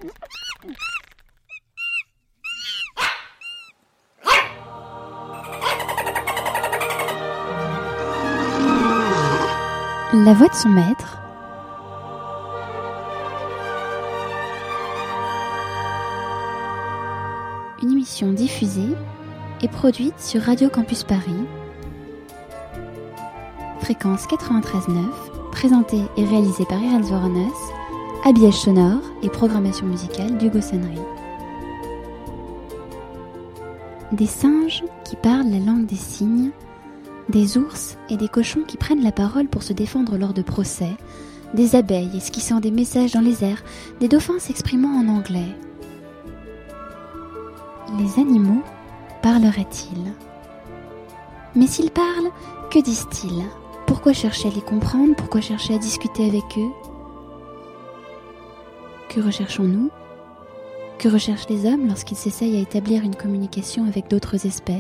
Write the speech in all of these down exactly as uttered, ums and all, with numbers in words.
La voix de son maître. Une émission diffusée et produite sur Radio Campus Paris. Fréquence quatre-vingt-treize neuf, présentée et réalisée par Irène Zvoranos, habillage sonore et programmation musicale d'Hugo Sonnery. Des singes qui parlent la langue des signes, des ours et des cochons qui prennent la parole pour se défendre lors de procès, des abeilles esquissant des messages dans les airs, des dauphins s'exprimant en anglais. Les animaux parleraient-ils ? Mais s'ils parlent, que disent-ils ? Pourquoi chercher à les comprendre ? Pourquoi chercher à discuter avec eux ? Que recherchons-nous ? Que recherchent les hommes lorsqu'ils s'essayent à établir une communication avec d'autres espèces ?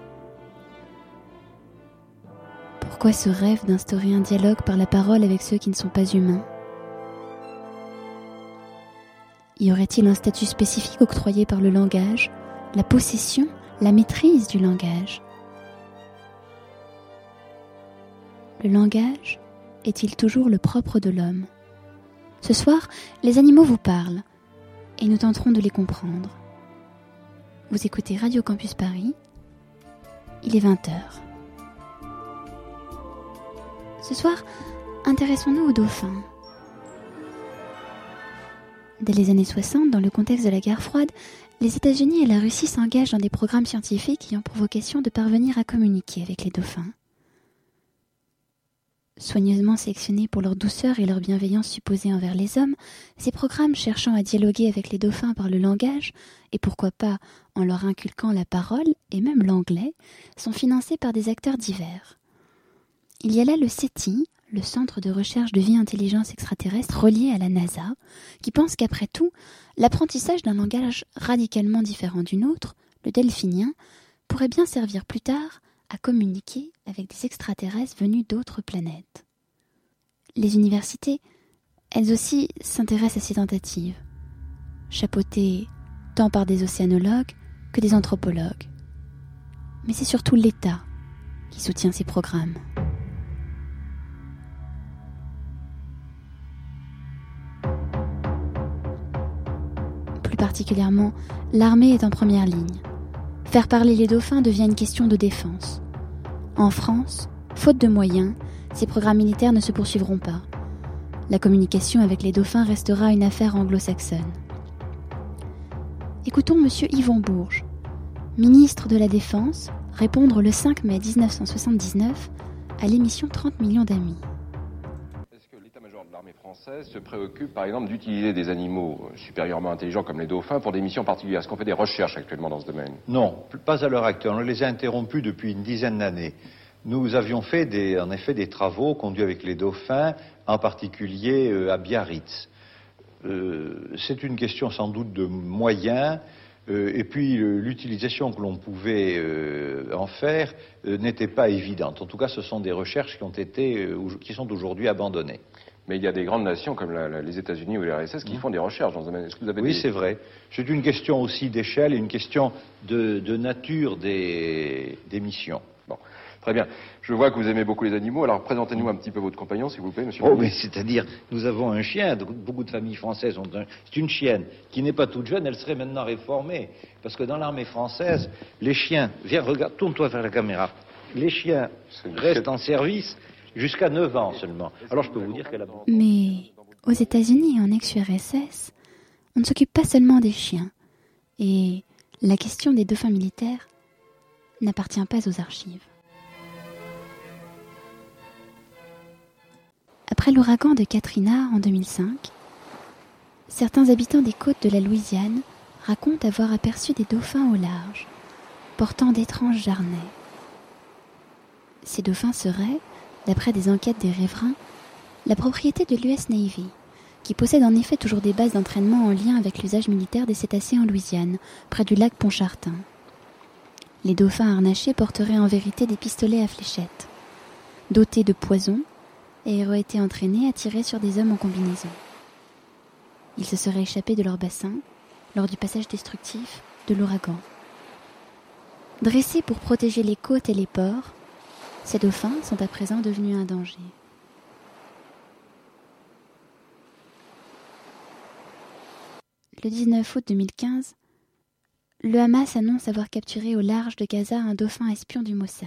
Pourquoi ce rêve d'instaurer un dialogue par la parole avec ceux qui ne sont pas humains ? Y aurait-il un statut spécifique octroyé par le langage, la possession, la maîtrise du langage ? Le langage est-il toujours le propre de l'homme ? Ce soir, les animaux vous parlent et nous tenterons de les comprendre. Vous écoutez Radio Campus Paris, il est vingt heures. Ce soir, intéressons-nous aux dauphins. Dès les années soixante, dans le contexte de la guerre froide, les États-Unis et la Russie s'engagent dans des programmes scientifiques ayant pour vocation de parvenir à communiquer avec les dauphins. Soigneusement sélectionnés pour leur douceur et leur bienveillance supposée envers les hommes, ces programmes cherchant à dialoguer avec les dauphins par le langage, et pourquoi pas en leur inculquant la parole et même l'anglais, sont financés par des acteurs divers. Il y a là le SETI, le Centre de recherche de vie intelligence extraterrestre relié à la NASA, qui pense qu'après tout, l'apprentissage d'un langage radicalement différent du nôtre, le delphinien, pourrait bien servir plus tard à communiquer avec des extraterrestres venus d'autres planètes. Les universités, elles aussi, s'intéressent à ces tentatives, chapeautées tant par des océanologues que des anthropologues. Mais c'est surtout l'État qui soutient ces programmes. Plus particulièrement, l'armée est en première ligne. Faire parler les dauphins devient une question de défense. En France, faute de moyens, ces programmes militaires ne se poursuivront pas. La communication avec les dauphins restera une affaire anglo-saxonne. Écoutons M. Yvon Bourges, ministre de la Défense, répondre le cinq mai dix-neuf cent soixante-dix-neuf à l'émission trente millions d'amis. Est-ce que l'état-major de l'armée française se préoccupe par exemple d'utiliser des animaux supérieurement intelligents comme les dauphins pour des missions particulières ? Est-ce qu'on fait des recherches actuellement dans ce domaine ? Non, pas à l'heure actuelle. On les a interrompus depuis une dizaine d'années. Nous avions fait des, en effet des travaux conduits avec les dauphins, en particulier euh, à Biarritz. Euh, c'est une question sans doute de moyens, euh, et puis euh, l'utilisation que l'on pouvait euh, en faire euh, n'était pas évidente. En tout cas, ce sont des recherches qui ont été, euh, qui sont aujourd'hui abandonnées. Mais il y a des grandes nations comme la, la, les États-Unis ou l'U R S S qui mmh. font des recherches dans ce domaine. Est-ce que vous avez oui, des... c'est vrai. C'est une question aussi d'échelle et une question de, de nature des, des missions. Bon, très bien. Je vois que vous aimez beaucoup les animaux. Alors présentez-nous un petit peu votre compagnon, s'il vous plaît, monsieur. Oh, mais c'est-à-dire, nous avons un chien. Beaucoup de familles françaises ont un. C'est une chienne qui n'est pas toute jeune. Elle serait maintenant réformée, parce que dans l'armée française, les chiens. Viens, regarde, tourne-toi vers la caméra. Les chiens restent en service jusqu'à neuf ans seulement. Alors je peux vous dire qu'elle a... Mais aux États-Unis et en ex-U R S S, on ne s'occupe pas seulement des chiens. Et la question des dauphins militaires n'appartient pas aux archives. Après l'ouragan de Katrina en deux mille cinq, certains habitants des côtes de la Louisiane racontent avoir aperçu des dauphins au large, portant d'étranges jarnets. Ces dauphins seraient, d'après des enquêtes des riverains, la propriété de l'U S Navy, qui possède en effet toujours des bases d'entraînement en lien avec l'usage militaire des cétacés en Louisiane, près du lac Pontchartrain. Les dauphins harnachés porteraient en vérité des pistolets à fléchettes, dotés de poison, et auraient été entraînés à tirer sur des hommes en combinaison. Ils se seraient échappés de leur bassin lors du passage destructif de l'ouragan. Dressés pour protéger les côtes et les ports, ces dauphins sont à présent devenus un danger. Le dix-neuf août deux mille quinze, le Hamas annonce avoir capturé au large de Gaza un dauphin espion du Mossad.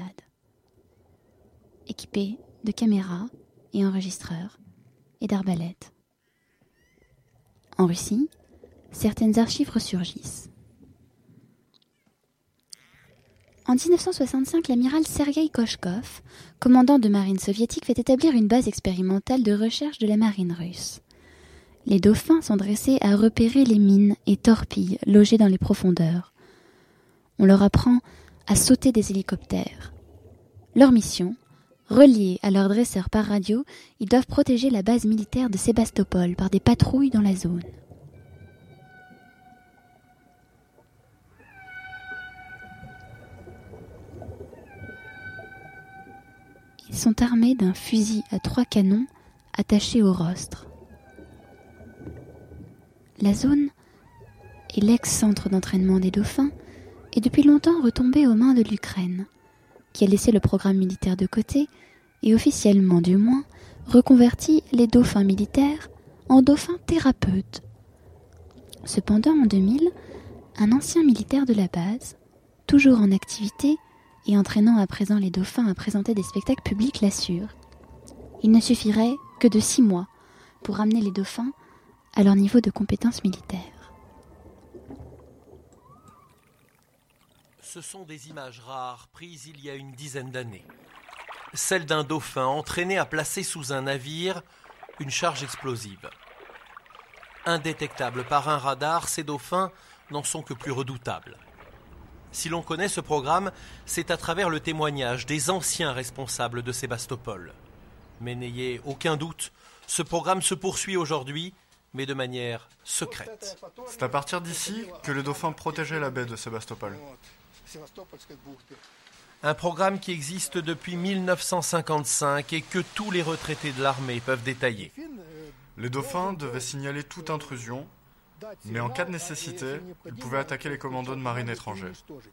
Équipé de caméras et enregistreurs et d'arbalètes. En Russie, certaines archives ressurgissent. En dix-neuf cent soixante-cinq, l'amiral Sergueï Kochkov, commandant de marine soviétique, fait établir une base expérimentale de recherche de la marine russe. Les dauphins sont dressés à repérer les mines et torpilles logées dans les profondeurs. On leur apprend à sauter des hélicoptères. Leur mission, reliés à leurs dresseurs par radio, ils doivent protéger la base militaire de Sébastopol par des patrouilles dans la zone. Ils sont armés d'un fusil à trois canons attaché au rostre. La zone est l'ex-centre d'entraînement des dauphins et depuis longtemps retombée aux mains de l'Ukraine, qui a laissé le programme militaire de côté et officiellement du moins reconverti les dauphins militaires en dauphins thérapeutes. Cependant, en deux mille, un ancien militaire de la base, toujours en activité et entraînant à présent les dauphins à présenter des spectacles publics, l'assure. Il ne suffirait que de six mois pour ramener les dauphins à leur niveau de compétence militaire. Ce sont des images rares prises il y a une dizaine d'années. Celle d'un dauphin entraîné à placer sous un navire une charge explosive. Indétectables par un radar, ces dauphins n'en sont que plus redoutables. Si l'on connaît ce programme, c'est à travers le témoignage des anciens responsables de Sébastopol. Mais n'ayez aucun doute, ce programme se poursuit aujourd'hui, mais de manière secrète. C'est à partir d'ici que les dauphins protégeaient la baie de Sébastopol. Un programme qui existe depuis mille neuf cent cinquante-cinq et que tous les retraités de l'armée peuvent détailler. Les dauphins devaient signaler toute intrusion, mais en cas de nécessité, ils pouvaient attaquer les commandos de marine étrangers.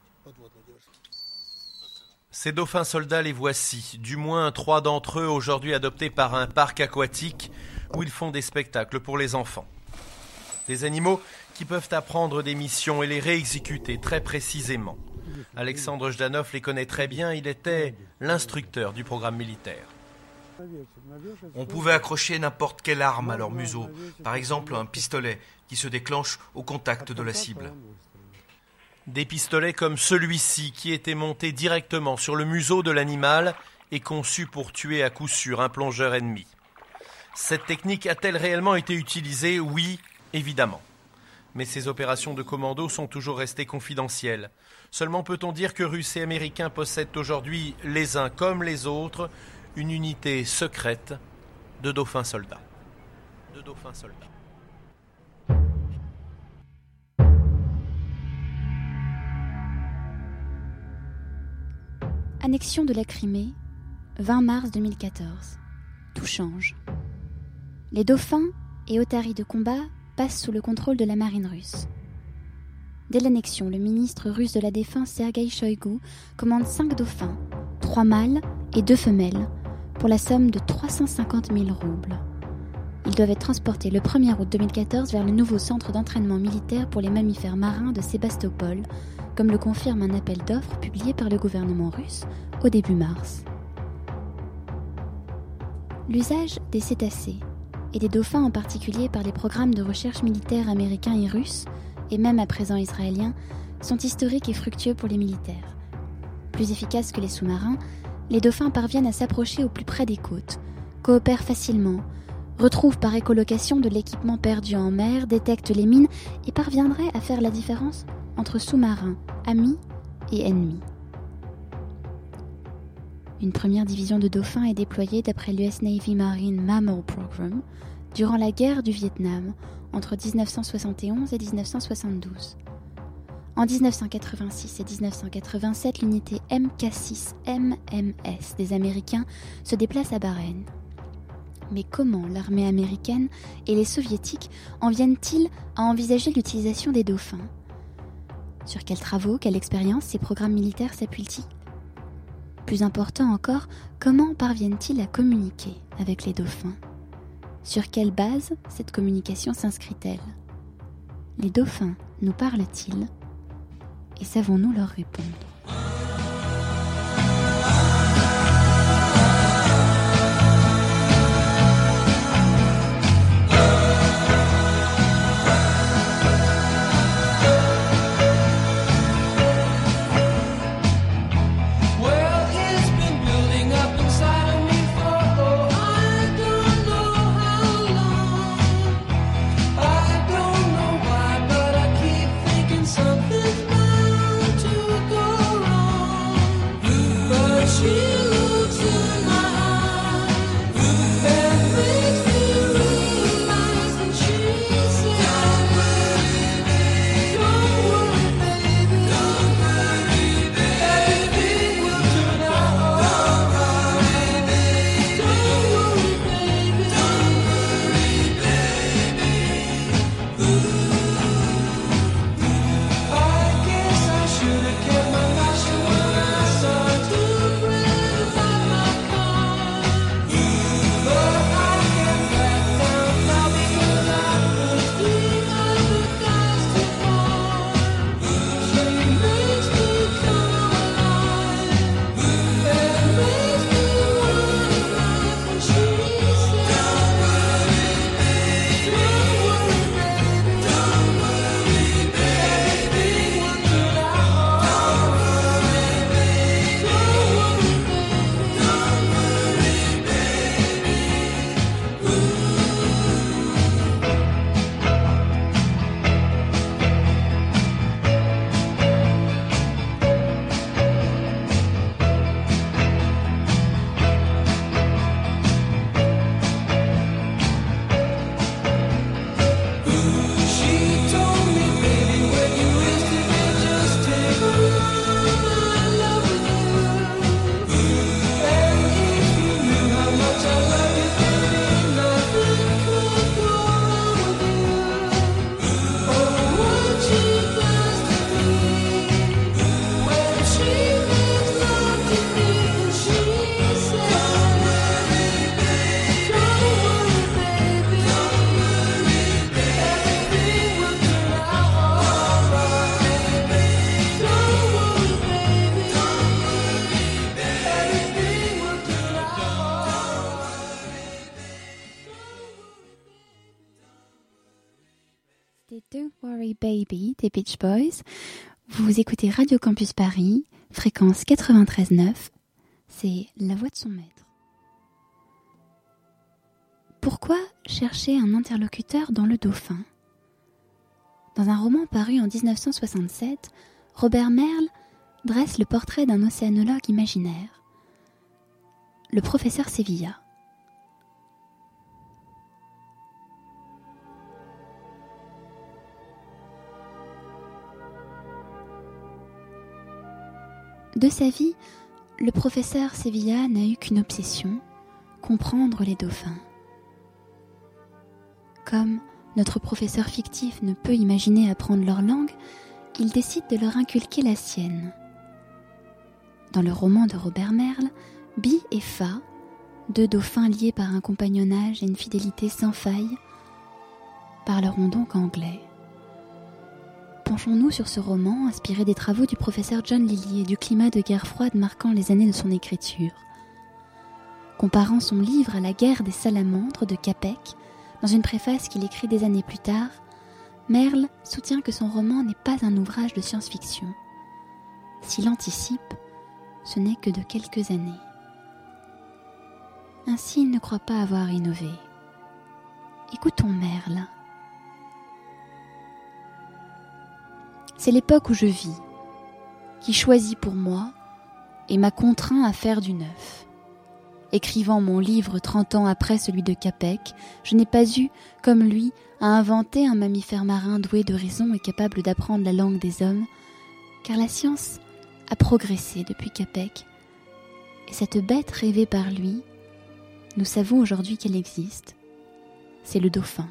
Ces dauphins soldats, les voici, du moins trois d'entre eux aujourd'hui adoptés par un parc aquatique où ils font des spectacles pour les enfants. Des animaux qui peuvent apprendre des missions et les réexécuter très précisément. Alexandre Jdanov les connaît très bien, il était l'instructeur du programme militaire. On pouvait accrocher n'importe quelle arme à leur museau, par exemple un pistolet qui se déclenche au contact de la cible. Des pistolets comme celui-ci qui était monté directement sur le museau de l'animal et conçu pour tuer à coup sûr un plongeur ennemi. Cette technique a-t-elle réellement été utilisée ? Oui, évidemment. Mais ces opérations de commando sont toujours restées confidentielles. Seulement peut-on dire que Russes et Américains possèdent aujourd'hui, les uns comme les autres, une unité secrète de dauphins soldats. De dauphins soldats. Annexion de la Crimée, vingt mars deux mille quatorze. Tout change. Les dauphins et otaries de combat passent sous le contrôle de la marine russe. Dès l'annexion, le ministre russe de la Défense Sergueï Shoïgu commande cinq dauphins, trois mâles et deux femelles, pour la somme de trois cent cinquante mille roubles. Ils doivent être transportés le premier août deux mille quatorze vers le nouveau centre d'entraînement militaire pour les mammifères marins de Sébastopol, comme le confirme un appel d'offres publié par le gouvernement russe au début mars. L'usage des cétacés, et des dauphins en particulier par les programmes de recherche militaires américains et russes, et même à présent israéliens, sont historiques et fructueux pour les militaires. Plus efficaces que les sous-marins, les dauphins parviennent à s'approcher au plus près des côtes, coopèrent facilement, retrouvent par écolocation de l'équipement perdu en mer, détectent les mines et parviendraient à faire la différence entre sous-marins, amis et ennemis. Une première division de dauphins est déployée d'après l'U S Navy Marine Mammal Program durant la guerre du Vietnam entre dix-neuf cent soixante et onze et dix-neuf cent soixante-douze. En dix-neuf cent quatre-vingt-six et dix-neuf cent quatre-vingt-sept, l'unité M K six M M S des Américains se déplace à Bahreïn. Mais comment l'armée américaine et les soviétiques en viennent-ils à envisager l'utilisation des dauphins ? Sur quels travaux, quelle expérience ces programmes militaires s'appuient-ils ? Plus important encore, comment parviennent-ils à communiquer avec les dauphins ? Sur quelle base cette communication s'inscrit-elle ? Les dauphins nous parlent-ils ? Et savons-nous leur répondre ? Don't Worry Baby des Beach Boys. Vous écoutez Radio Campus Paris, fréquence quatre-vingt-treize neuf. C'est la voix de son maître. Pourquoi chercher un interlocuteur dans le Dauphin ? Dans un roman paru en dix-neuf cent soixante-sept, Robert Merle dresse le portrait d'un océanologue imaginaire, le professeur Sevilla. De sa vie, le professeur Sevilla n'a eu qu'une obsession, comprendre les dauphins. Comme notre professeur fictif ne peut imaginer apprendre leur langue, il décide de leur inculquer la sienne. Dans le roman de Robert Merle, Bi et Fa, deux dauphins liés par un compagnonnage et une fidélité sans faille, parleront donc anglais. Penchons-nous sur ce roman, inspiré des travaux du professeur John Lilly et du climat de guerre froide marquant les années de son écriture. Comparant son livre à la guerre des salamandres de Capek, dans une préface qu'il écrit des années plus tard, Merle soutient que son roman n'est pas un ouvrage de science-fiction. S'il anticipe, ce n'est que de quelques années. Ainsi, il ne croit pas avoir innové. Écoutons Merle. C'est l'époque où je vis, qui choisit pour moi et m'a contraint à faire du neuf. Écrivant mon livre trente ans après celui de Capek, je n'ai pas eu, comme lui, à inventer un mammifère marin doué de raison et capable d'apprendre la langue des hommes, car la science a progressé depuis Capek, et cette bête rêvée par lui nous savons aujourd'hui qu'elle existe. C'est le dauphin.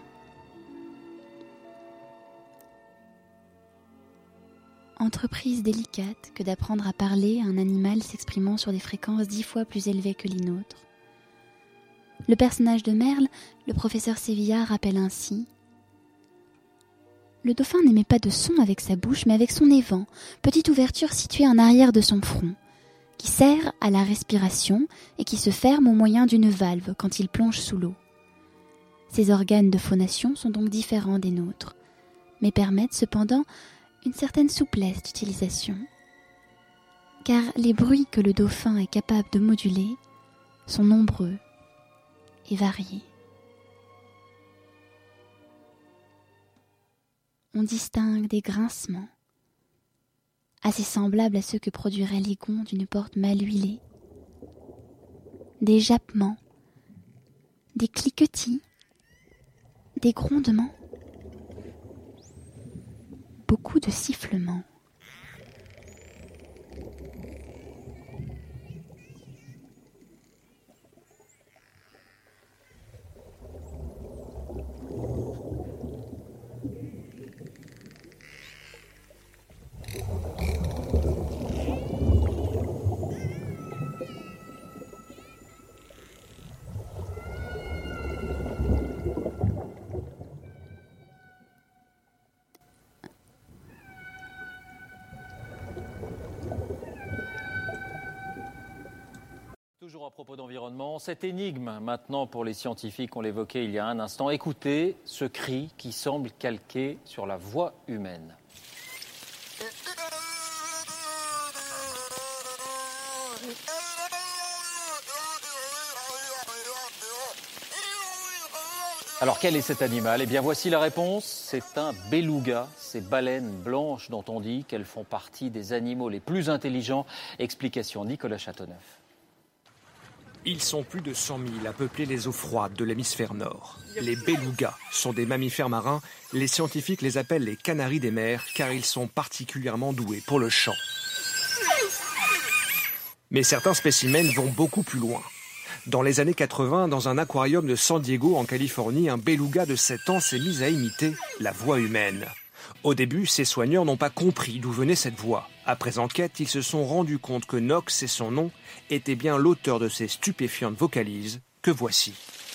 Entreprise délicate que d'apprendre à parler à un animal s'exprimant sur des fréquences dix fois plus élevées que les nôtres. Le personnage de Merle, le professeur Sévillard, rappelle ainsi: le dauphin n'émet pas de son avec sa bouche, mais avec son évent, petite ouverture située en arrière de son front, qui sert à la respiration et qui se ferme au moyen d'une valve quand il plonge sous l'eau. Ces organes de phonation sont donc différents des nôtres, mais permettent cependant une certaine souplesse d'utilisation, car les bruits que le dauphin est capable de moduler sont nombreux et variés. On distingue des grincements, assez semblables à ceux que produirait les gonds d'une porte mal huilée, des jappements, des cliquetis, des grondements, beaucoup de sifflements. Toujours à propos d'environnement, cette énigme maintenant pour les scientifiques, on l'évoquait il y a un instant. Écoutez ce cri qui semble calqué sur la voix humaine. Alors quel est cet animal? Eh bien voici la réponse, c'est un beluga, ces baleines blanches dont on dit qu'elles font partie des animaux les plus intelligents. Explication Nicolas Châteauneuf. Ils sont plus de cent mille à peupler les eaux froides de l'hémisphère nord. Les belugas sont des mammifères marins. Les scientifiques les appellent les canaris des mers car ils sont particulièrement doués pour le chant. Mais certains spécimens vont beaucoup plus loin. Dans les années quatre-vingts, dans un aquarium de San Diego en Californie, un beluga de sept ans s'est mis à imiter la voix humaine. Au début, ses soigneurs n'ont pas compris d'où venait cette voix. Après enquête, ils se sont rendus compte que Nox, c'est son nom, était bien l'auteur de ces stupéfiantes vocalises que voici.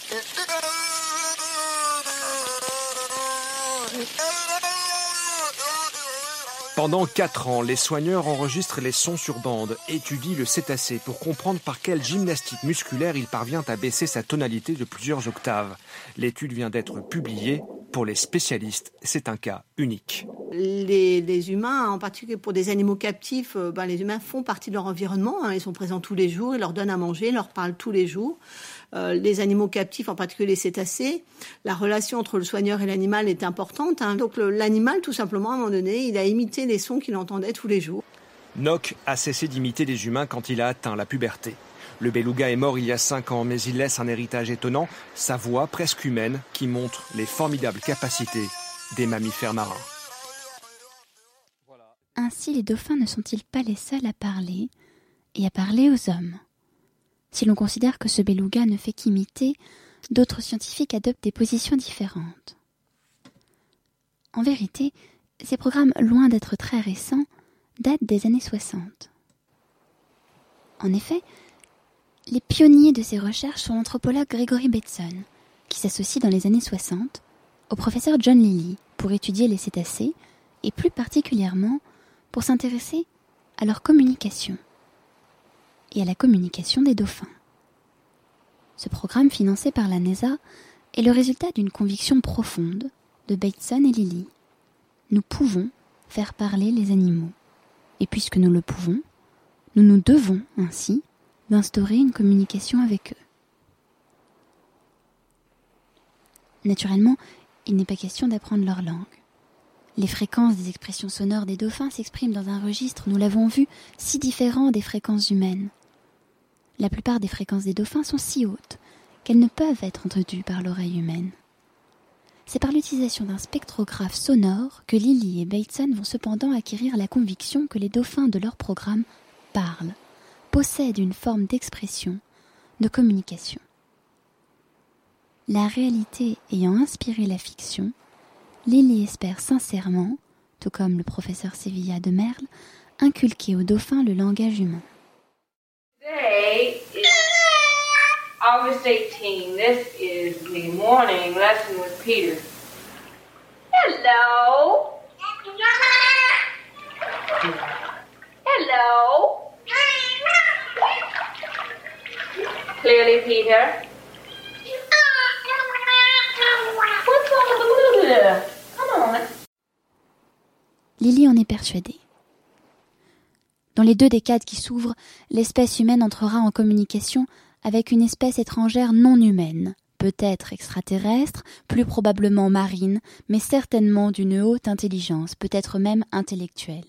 Pendant quatre ans, les soigneurs enregistrent les sons sur bande, étudient le cétacé pour comprendre par quelle gymnastique musculaire il parvient à baisser sa tonalité de plusieurs octaves. L'étude vient d'être publiée. Pour les spécialistes, c'est un cas unique. Les, les humains, en particulier pour des animaux captifs, euh, ben, les humains font partie de leur environnement. Hein, ils sont présents tous les jours, ils leur donnent à manger, ils leur parlent tous les jours. Euh, les animaux captifs, en particulier les cétacés, la relation entre le soigneur et l'animal est importante. Hein. Donc le, l'animal, tout simplement, à un moment donné, il a imité les sons qu'il entendait tous les jours. Nock a cessé d'imiter des humains quand il a atteint la puberté. Le beluga est mort il y a cinq ans, mais il laisse un héritage étonnant, sa voix presque humaine qui montre les formidables capacités des mammifères marins. Ainsi, les dauphins ne sont-ils pas les seuls à parler et à parler aux hommes? Si l'on considère que ce beluga ne fait qu'imiter, d'autres scientifiques adoptent des positions différentes. En vérité, ces programmes, loin d'être très récents, datent des années soixante. En effet, les pionniers de ces recherches sont l'anthropologue Gregory Bateson, qui s'associe dans les années soixante au professeur John Lilly pour étudier les cétacés et plus particulièrement pour s'intéresser à leur communication et à la communication des dauphins. Ce programme financé par la NASA est le résultat d'une conviction profonde de Bateson et Lilly. Nous pouvons faire parler les animaux. Et puisque nous le pouvons, nous nous devons ainsi d'instaurer une communication avec eux. Naturellement, il n'est pas question d'apprendre leur langue. Les fréquences des expressions sonores des dauphins s'expriment dans un registre, nous l'avons vu, si différent des fréquences humaines. La plupart des fréquences des dauphins sont si hautes qu'elles ne peuvent être entendues par l'oreille humaine. C'est par l'utilisation d'un spectrographe sonore que Lilly et Bateson vont cependant acquérir la conviction que les dauphins de leur programme parlent, possèdent une forme d'expression, de communication. La réalité ayant inspiré la fiction, Lily espère sincèrement, tout comme le professeur Sevilla de Merle, inculquer au dauphin le langage humain. Today is August eighteenth. This is the morning lesson with Peter. Hello. Hello. Clearly, Peter. What's on the Come on. Lily en est persuadée. Dans les deux décades qui s'ouvrent, l'espèce humaine entrera en communication avec une espèce étrangère non humaine, peut-être extraterrestre, plus probablement marine, mais certainement d'une haute intelligence, peut-être même intellectuelle.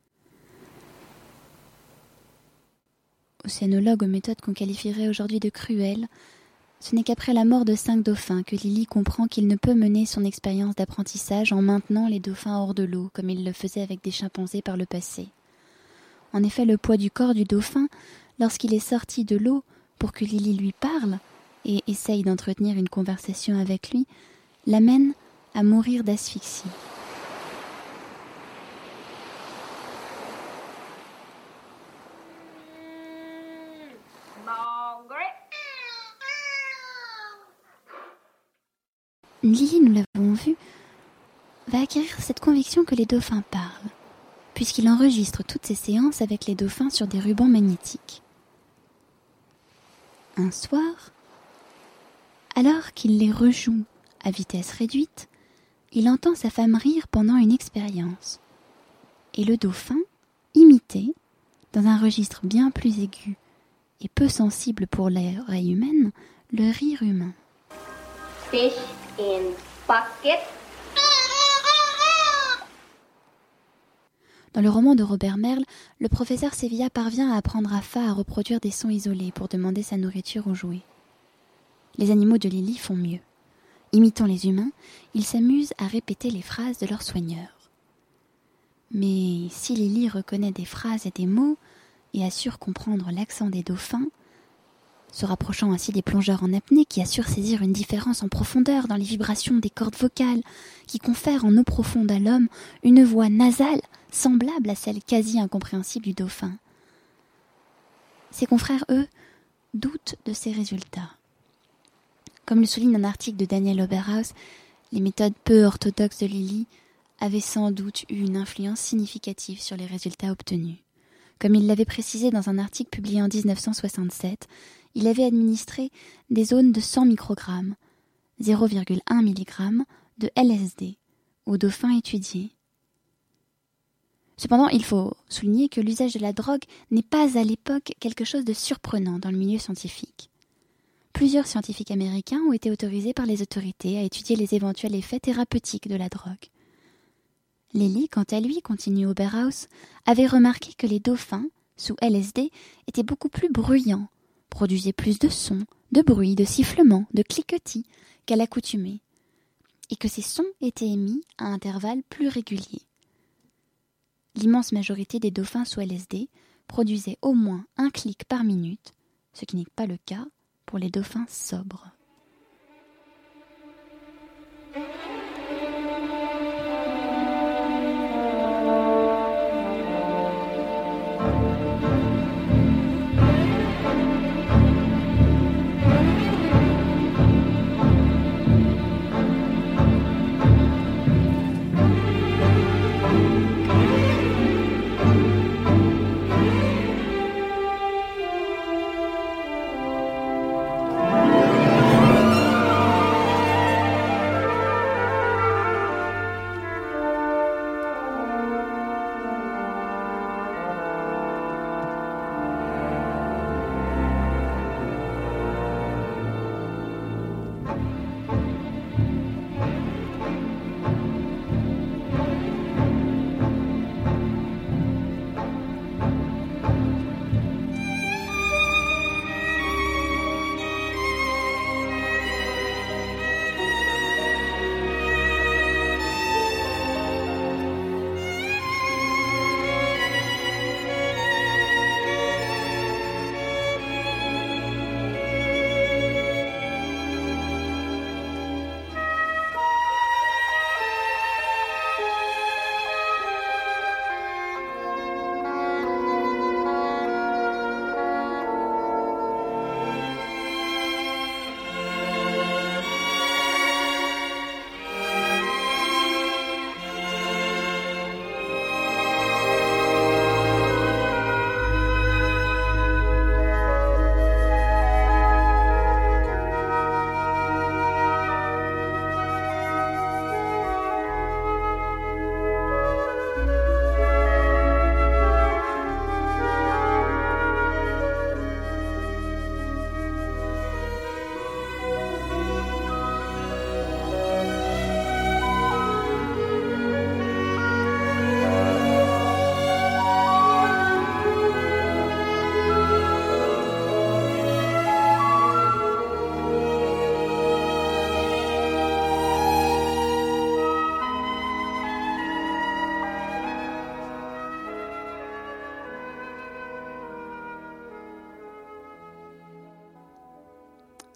Océanologue aux méthodes qu'on qualifierait aujourd'hui de cruelles, ce n'est qu'après la mort de cinq dauphins que Lily comprend qu'il ne peut mener son expérience d'apprentissage en maintenant les dauphins hors de l'eau, comme il le faisait avec des chimpanzés par le passé. En effet, le poids du corps du dauphin, lorsqu'il est sorti de l'eau pour que Lily lui parle et essaye d'entretenir une conversation avec lui, l'amène à mourir d'asphyxie. Lily, nous l'avons vu, va acquérir cette conviction que les dauphins parlent, puisqu'il enregistre toutes ses séances avec les dauphins sur des rubans magnétiques. Un soir, alors qu'il les rejoue à vitesse réduite, il entend sa femme rire pendant une expérience, et le dauphin, imité, dans un registre bien plus aigu et peu sensible pour l'oreille humaine, le rire humain. Fish in bucket. Dans le roman de Robert Merle, le professeur Sevilla parvient à apprendre à Fa à reproduire des sons isolés pour demander sa nourriture aux jouets. Les animaux de Lily font mieux. Imitant les humains, ils s'amusent à répéter les phrases de leurs soigneurs. Mais si Lily reconnaît des phrases et des mots et assure comprendre l'accent des dauphins, se rapprochant ainsi des plongeurs en apnée qui assurent saisir une différence en profondeur dans les vibrations des cordes vocales, qui confèrent en eau profonde à l'homme une voix nasale semblable à celle quasi incompréhensible du dauphin. Ses confrères, eux, doutent de ces résultats. Comme le souligne un article de Daniel Oberhaus, les méthodes peu orthodoxes de Lily avaient sans doute eu une influence significative sur les résultats obtenus. Comme il l'avait précisé dans un article publié en dix-neuf cent soixante-sept, il avait administré des zones de cent microgrammes, zéro virgule un milligrammes, de L S D aux dauphins étudiés. Cependant, il faut souligner que l'usage de la drogue n'est pas à l'époque quelque chose de surprenant dans le milieu scientifique. Plusieurs scientifiques américains ont été autorisés par les autorités à étudier les éventuels effets thérapeutiques de la drogue. Lily, quant à lui, continue Oberhaus, avait remarqué que les dauphins, sous L S D, étaient beaucoup plus bruyants, produisaient plus de sons, de bruits, de sifflements, de cliquetis qu'à l'accoutumée, et que ces sons étaient émis à intervalles plus réguliers. L'immense majorité des dauphins sous L S D produisaient au moins un clic par minute, ce qui n'est pas le cas pour les dauphins sobres.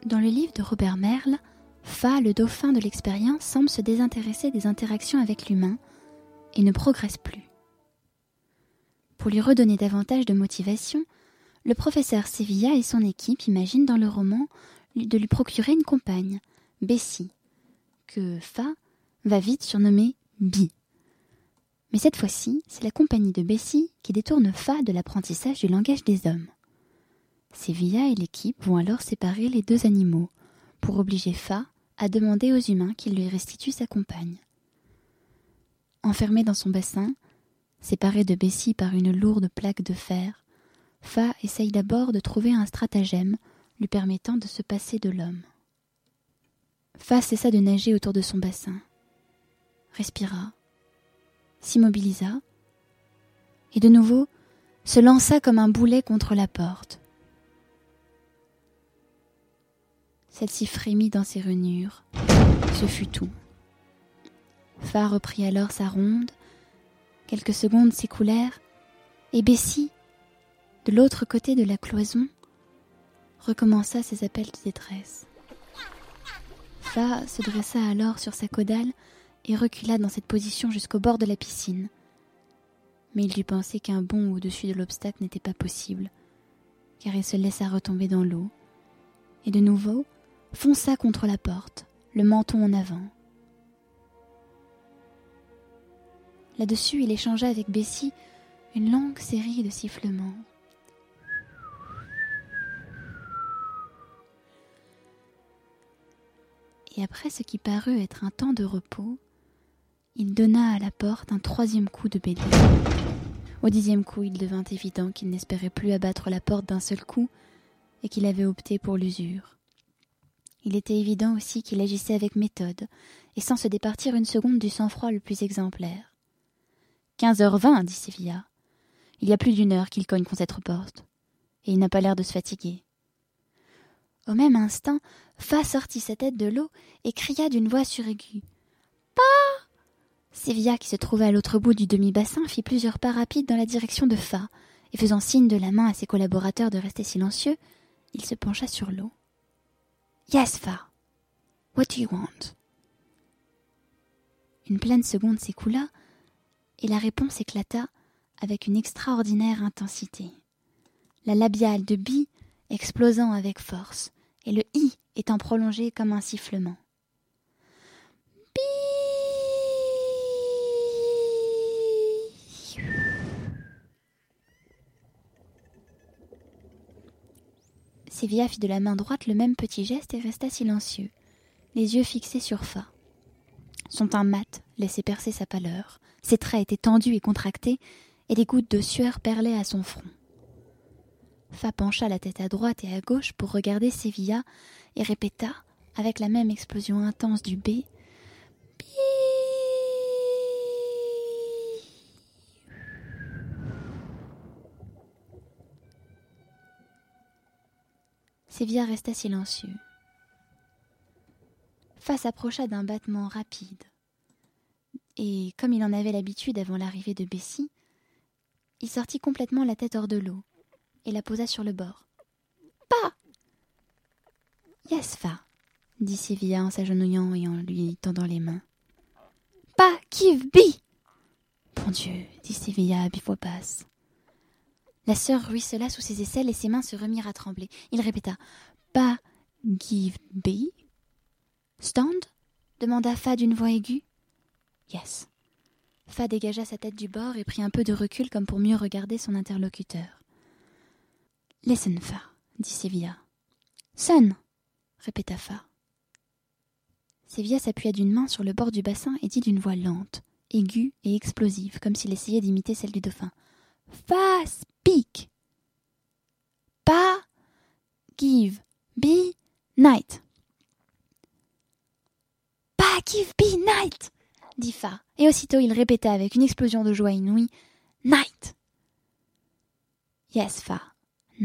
Dans le livre de Robert Merle, Fa, le dauphin de l'expérience, semble se désintéresser des interactions avec l'humain et ne progresse plus. Pour lui redonner davantage de motivation, le professeur Sevilla et son équipe imaginent dans le roman de lui procurer une compagne, Bessie, que Fa va vite surnommer Bi. Mais cette fois-ci, c'est la compagnie de Bessie qui détourne Fa de l'apprentissage du langage des hommes. Sevilla et l'équipe vont alors séparer les deux animaux pour obliger Fa à demander aux humains qu'ils lui restituent sa compagne. Enfermé dans son bassin, séparé de Bessie par une lourde plaque de fer, Fa essaye d'abord de trouver un stratagème lui permettant de se passer de l'homme. Fa cessa de nager autour de son bassin, respira, s'immobilisa, et de nouveau se lança comme un boulet contre la porte. Celle-ci frémit dans ses rainures. Ce fut tout. Fa reprit alors sa ronde. Quelques secondes s'écoulèrent, et Bessie, de l'autre côté de la cloison, recommença ses appels de détresse. Fa se dressa alors sur sa caudale et recula dans cette position jusqu'au bord de la piscine. Mais il dut penser qu'un bond au-dessus de l'obstacle n'était pas possible, car il se laissa retomber dans l'eau, et de nouveau fonça contre la porte, le menton en avant. Là-dessus, il échangea avec Bessie une longue série de sifflements. Et après ce qui parut être un temps de repos, il donna à la porte un troisième coup de bélier. Au dixième coup, il devint évident qu'il n'espérait plus abattre la porte d'un seul coup et qu'il avait opté pour l'usure. Il était évident aussi qu'il agissait avec méthode et sans se départir une seconde du sang-froid le plus exemplaire. « Quinze heures vingt, dit Sevilla. Il y a plus d'une heure qu'il cogne contre cette porte, et il n'a pas l'air de se fatiguer. » Au même instant, Fa sortit sa tête de l'eau et cria d'une voix suraiguë. « Pa !» Sevilla, qui se trouvait à l'autre bout du demi-bassin, fit plusieurs pas rapides dans la direction de Fa, et faisant signe de la main à ses collaborateurs de rester silencieux, il se pencha sur l'eau. « Yes, Fa. What do you want ?» Une pleine seconde s'écoula, et la réponse éclata avec une extraordinaire intensité. La labiale de Bi explosant avec force, et le i étant prolongé comme un sifflement. Bi. Sevilla fit de la main droite le même petit geste et resta silencieux, les yeux fixés sur Fa. Son teint mat laissait percer sa pâleur, ses traits étaient tendus et contractés, et des gouttes de sueur perlaient à son front. Fa pencha la tête à droite et à gauche pour regarder Sevilla et répéta, avec la même explosion intense du B, « Bi !» Sevilla resta silencieux. Fa s'approcha d'un battement rapide. Et, comme il en avait l'habitude avant l'arrivée de Bessie, il sortit complètement la tête hors de l'eau et la posa sur le bord. « Pas !»« Yes, Fa !» dit Sevilla en s'agenouillant et en lui tendant les mains. « Pas give be !»« Bon Dieu !» dit Sevilla à bi-voix basse. La sœur ruissela sous ses aisselles et ses mains se remirent à trembler. Il répéta « Pas give be !»« Stand ?» demanda Fa d'une voix aiguë. « Yes. » Fa dégagea sa tête du bord et prit un peu de recul comme pour mieux regarder son interlocuteur. « Listen, Fa, » dit Sevilla. « Son » répéta Fa. Sevilla s'appuya d'une main sur le bord du bassin et dit d'une voix lente, aiguë et explosive, comme s'il essayait d'imiter celle du dauphin. « Fa speak !»« Pa give be night !»« Pa give be night !» dit Fa, et aussitôt il répéta avec une explosion de joie inouïe « Night !»« Yes, Fa, night !»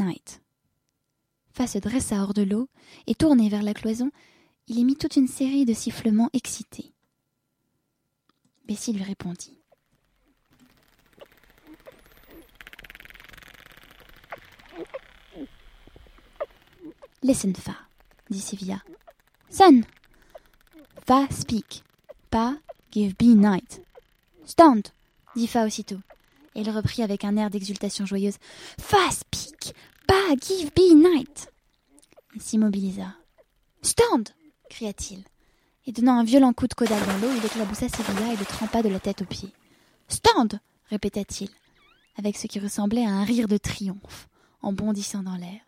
Fa se dressa hors de l'eau, et tourné vers la cloison, il émit toute une série de sifflements excités. Bessie lui répondit. « Listen, Fa, dit Sylvia. Son. Fa speak. Pa give be night. Stand, dit Fa aussitôt. Et il reprit avec un air d'exultation joyeuse. Fa speak. Pa give be night. Il s'immobilisa. Stand, cria-t-il. Et donnant un violent coup de caudale dans l'eau, il éclaboussa Sylvia et le trempa de la tête aux pieds. Stand, répéta-t-il, avec ce qui ressemblait à un rire de triomphe, en bondissant dans l'air.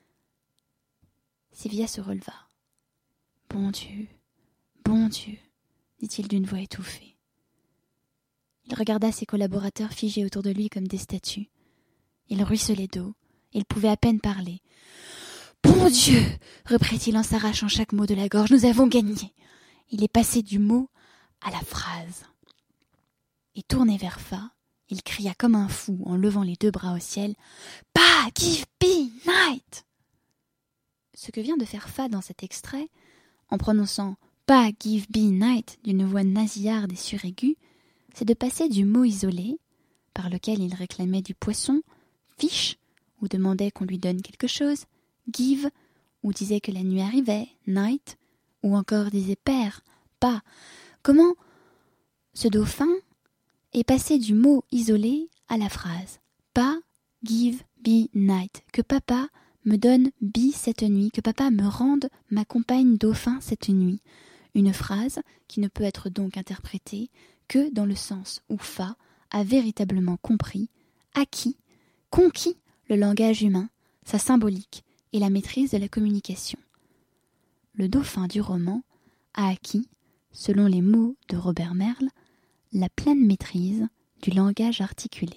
Sylvia se releva. Bon Dieu, bon Dieu, dit-il d'une voix étouffée. Il regarda ses collaborateurs figés autour de lui comme des statues. Il ruisselait d'eau, il pouvait à peine parler. Bon Dieu, reprit-il en s'arrachant chaque mot de la gorge, nous avons gagné. Il est passé du mot à la phrase. Et tourné vers Fa, il cria comme un fou en levant les deux bras au ciel. « Pa give be night !» Ce que vient de faire Fa dans cet extrait, en prononçant « Pa give be night » d'une voix nasillarde et suraiguë, c'est de passer du mot isolé, par lequel il réclamait du poisson, fish, ou demandait qu'on lui donne quelque chose, give, ou disait que la nuit arrivait, night, ou encore disait père, pas. Comment ce dauphin est passé du mot isolé à la phrase pas, give, be, night, que papa me donne be cette nuit, que papa me rende ma compagne dauphin cette nuit. Une phrase qui ne peut être donc interprétée que dans le sens où Fa a véritablement compris, acquis, conquis le langage humain, sa symbolique et la maîtrise de la communication. Le dauphin du roman a acquis, selon les mots de Robert Merle, la pleine maîtrise du langage articulé.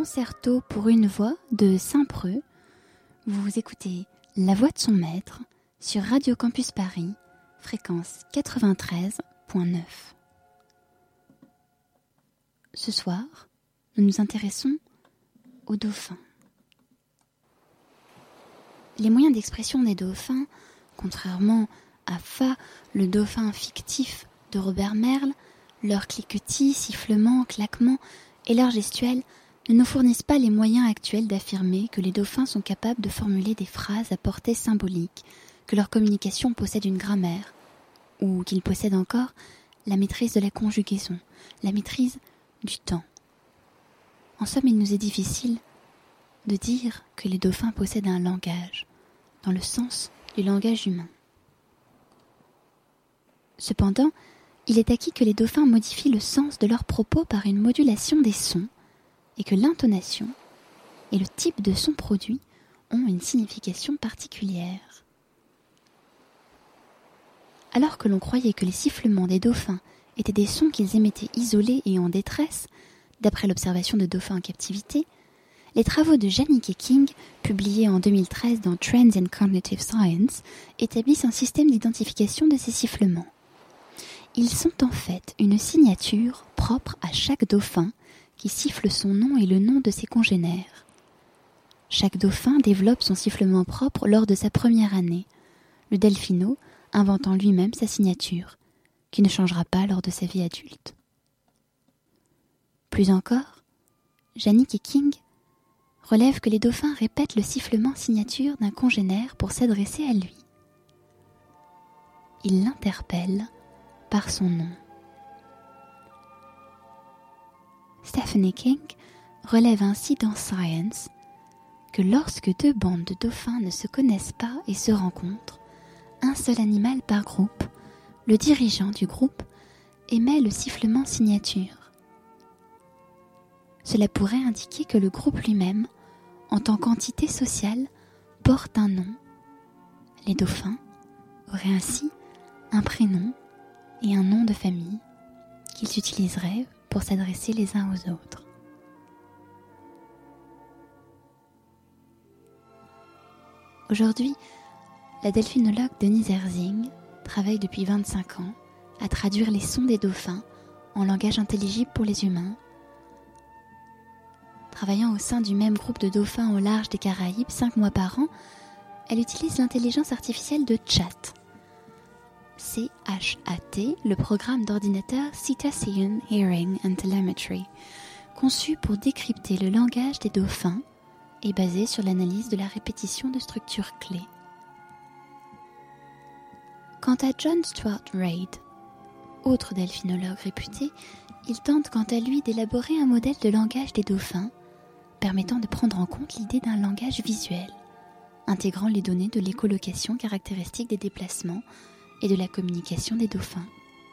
concerto pour une voix de Saint-Preux. Vous écoutez La voix de son maître sur Radio Campus Paris, fréquence quatre-vingt-treize point neuf. Ce soir, nous nous intéressons aux dauphins. Les moyens d'expression des dauphins, contrairement à Fa, le dauphin fictif de Robert Merle, leurs cliquetis, sifflements, claquements et leurs gestuels ne nous fournissent pas les moyens actuels d'affirmer que les dauphins sont capables de formuler des phrases à portée symbolique, que leur communication possède une grammaire, ou qu'ils possèdent encore la maîtrise de la conjugaison, la maîtrise du temps. En somme, il nous est difficile de dire que les dauphins possèdent un langage, dans le sens du langage humain. Cependant, il est acquis que les dauphins modifient le sens de leurs propos par une modulation des sons, et que l'intonation et le type de son produit ont une signification particulière. Alors que l'on croyait que les sifflements des dauphins étaient des sons qu'ils émettaient isolés et en détresse, d'après l'observation de dauphins en captivité, les travaux de Janicke et King, publiés en deux mille treize dans Trends in Cognitive Science, établissent un système d'identification de ces sifflements. Ils sont en fait une signature propre à chaque dauphin qui siffle son nom et le nom de ses congénères. Chaque dauphin développe son sifflement propre lors de sa première année, le delphino inventant lui-même sa signature, qui ne changera pas lors de sa vie adulte. Plus encore, Janicke et King relèvent que les dauphins répètent le sifflement signature d'un congénère pour s'adresser à lui. Ils l'interpellent par son nom. Stephanie King relève ainsi dans Science que lorsque deux bandes de dauphins ne se connaissent pas et se rencontrent, un seul animal par groupe, le dirigeant du groupe, émet le sifflement signature. Cela pourrait indiquer que le groupe lui-même, en tant qu'entité sociale, porte un nom. Les dauphins auraient ainsi un prénom et un nom de famille qu'ils utiliseraient pour s'adresser les uns aux autres. Aujourd'hui, la delphinologue Denise Herzing travaille depuis vingt-cinq ans à traduire les sons des dauphins en langage intelligible pour les humains. Travaillant au sein du même groupe de dauphins au large des Caraïbes cinq mois par an, elle utilise l'intelligence artificielle de chat. C H A T, le programme d'ordinateur Cetacean Hearing and Telemetry, conçu pour décrypter le langage des dauphins et basé sur l'analyse de la répétition de structures clés. Quant à John Stuart Reid, autre delphinologue réputé, il tente quant à lui d'élaborer un modèle de langage des dauphins permettant de prendre en compte l'idée d'un langage visuel, intégrant les données de l'écholocation caractéristique des déplacements et de la communication des dauphins.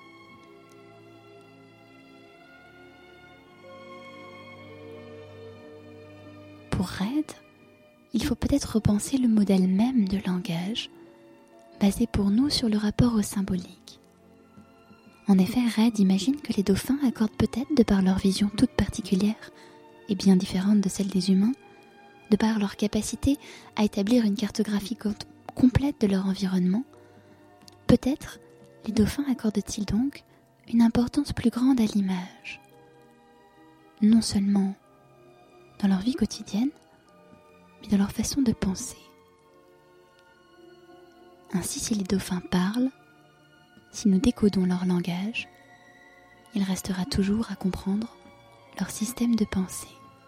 Pour Reid, il faut peut-être repenser le modèle même de langage, basé pour nous sur le rapport au symbolique. En effet, Reid imagine que les dauphins accordent peut-être, de par leur vision toute particulière et bien différente de celle des humains, de par leur capacité à établir une cartographie complète de leur environnement, peut-être les dauphins accordent-ils donc une importance plus grande à l'image, non seulement dans leur vie quotidienne, mais dans leur façon de penser. Ainsi, si les dauphins parlent, si nous décodons leur langage, il restera toujours à comprendre leur système de pensée.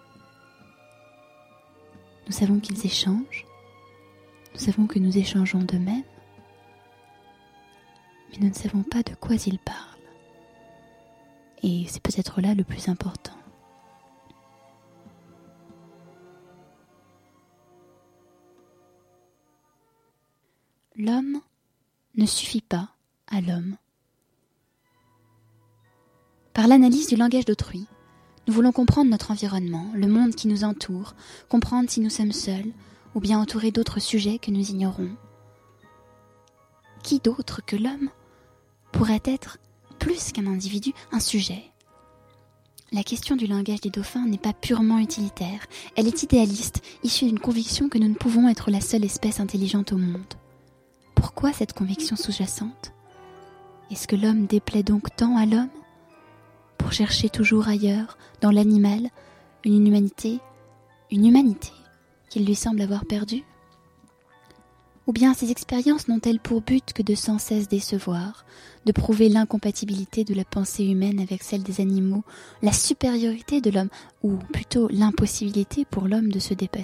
Nous savons qu'ils échangent, nous savons que nous échangeons d'eux-mêmes, mais nous ne savons pas de quoi ils parlent. Et c'est peut-être là le plus important. L'homme ne suffit pas à l'homme. Par l'analyse du langage d'autrui, nous voulons comprendre notre environnement, le monde qui nous entoure, comprendre si nous sommes seuls ou bien entourés d'autres sujets que nous ignorons. Qui d'autre que l'homme pourrait être, plus qu'un individu, un sujet? La question du langage des dauphins n'est pas purement utilitaire, elle est idéaliste, issue d'une conviction que nous ne pouvons être la seule espèce intelligente au monde. Pourquoi cette conviction sous-jacente ? Est-ce que l'homme déplaît donc tant à l'homme ? Pour chercher toujours ailleurs, dans l'animal, une humanité, une humanité qu'il lui semble avoir perdue ? Ou bien ces expériences n'ont-elles pour but que de sans cesse décevoir, de prouver l'incompatibilité de la pensée humaine avec celle des animaux, la supériorité de l'homme, ou plutôt l'impossibilité pour l'homme de se dépasser ?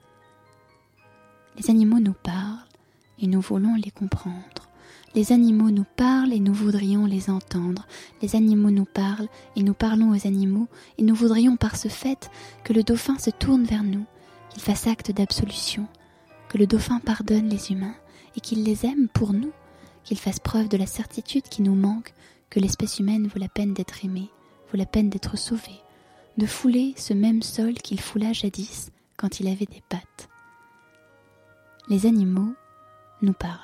Les animaux nous parlent et nous voulons les comprendre. Les animaux nous parlent et nous voudrions les entendre. Les animaux nous parlent et nous parlons aux animaux et nous voudrions par ce fait que le dauphin se tourne vers nous, qu'il fasse acte d'absolution, que le dauphin pardonne les humains et qu'il les aime pour nous, qu'il fasse preuve de la certitude qui nous manque que l'espèce humaine vaut la peine d'être aimée, vaut la peine d'être sauvée, de fouler ce même sol qu'il foula jadis quand il avait des pattes. Les animaux nous parlent.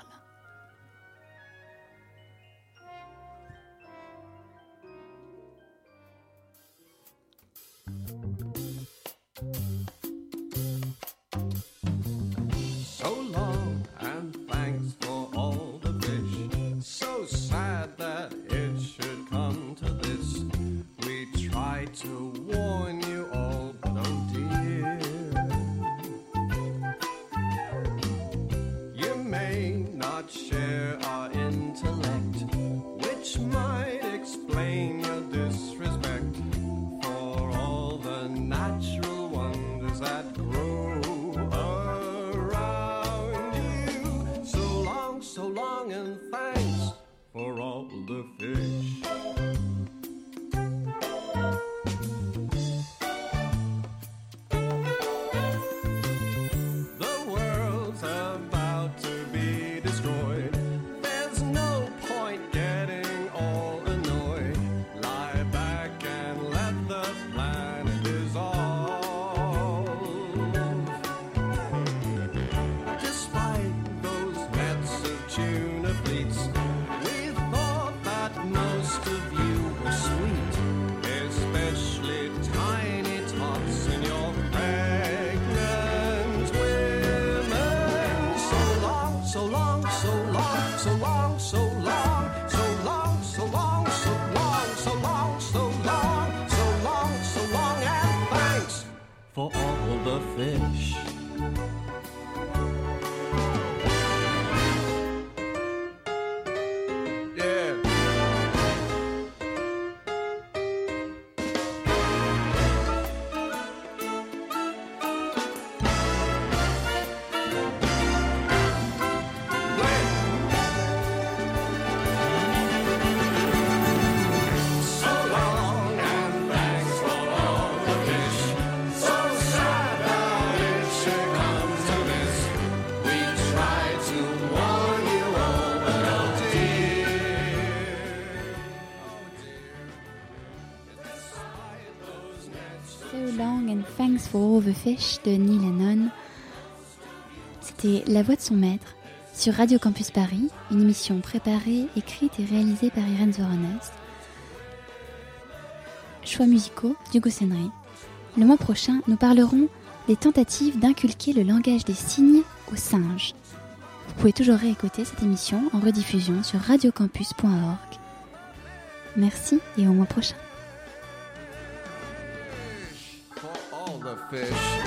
So long and thanks for all the fish. So sad that it should come to this. We tried to warn you all, but oh dear, you may not share our intellect, which might explain your disrespect for all the natural wonders that grow around you. So long, so long, and thanks for all the fish. The world's about to be destroyed. There's no point getting all annoyed. Lie back and let the planet dissolve. Despite those nets of tuna fleets, we thought that most of you were sweet, especially tiny tots and your pregnant women. So long, so long, so long, so long, so long, so long, so long, so long, so long, so long, so long, so long, and thanks for all the fish. Yeah. So long and thanks for all the fish. So sad that it should come to this. We tried to warn you all, but oh dear, oh dear. Despite those nets of So Long and Thanks for All the Fish de Neil Hannon. C'était La Voix de son maître sur Radio Campus Paris, une émission préparée, écrite et réalisée par Irène Zoronas. Choix musicaux d'Hugo Senry. Le mois prochain, nous parlerons des tentatives d'inculquer le langage des signes aux singes. Vous pouvez toujours réécouter cette émission en rediffusion sur radiocampus point org. Merci et au mois prochain. for all the fish.